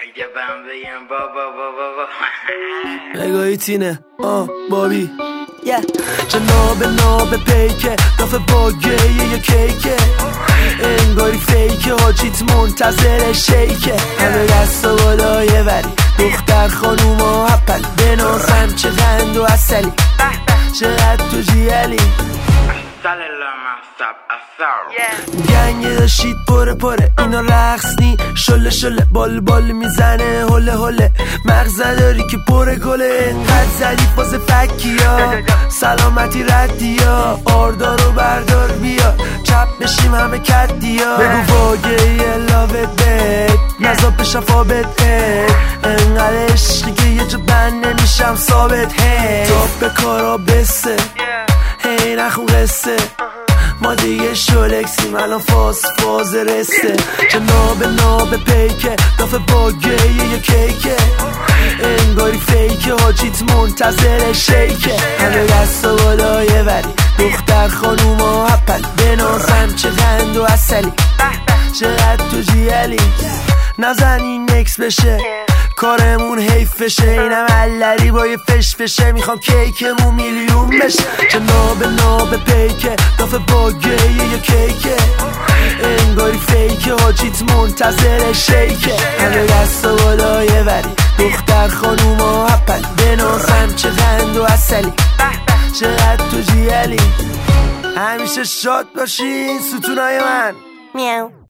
اگه بهم بگم بابا نگاهی تینه بابی جناب پیکه دافه باگه یه کیکه انگاری فیکه حاجیت منتظر شیکه همه دست و بالایه وری دختر خانوم و هپل بنازم چه غند و اصلی چقدر تو جیالی گنگه داشتید پره اینا رقص نی شله بال میزنه هله مغزه داری که پره گله انقدر زدی فاز فکی ها سلامتی ردی ها آردارو بردار بیا چپ بشیم همه کدی ها بگو واگه یه لاوت بید نزا شفابت انقدر عشقی که یه جا بند نمیشم ثابت تاپ به کارا بسه هی نخون قصه ما دیگه شولکسیم الان فاز رسته جناب پیکه دافه باگه یه کیکه انگاری فیکه حاجیت منتظر شیکه همه دست و بالایه وری دختر خانوم و هپل بنازم چه غند و اصلی چقدر تو جیالی نزنی نکس بشه کارمون حیف بشه اینم علری با یه فشه میخوام کیکمون میلیون بشه جناب پیکه دافه باگه یه کیکه انگاری فیکه حاجیت منتظر شیکه همه دست و بالایه وری دختر خانوم و هپل بنازم چه غند و اصلی چقدر تو جیالی همیشه شاد باشین ستونای من میاو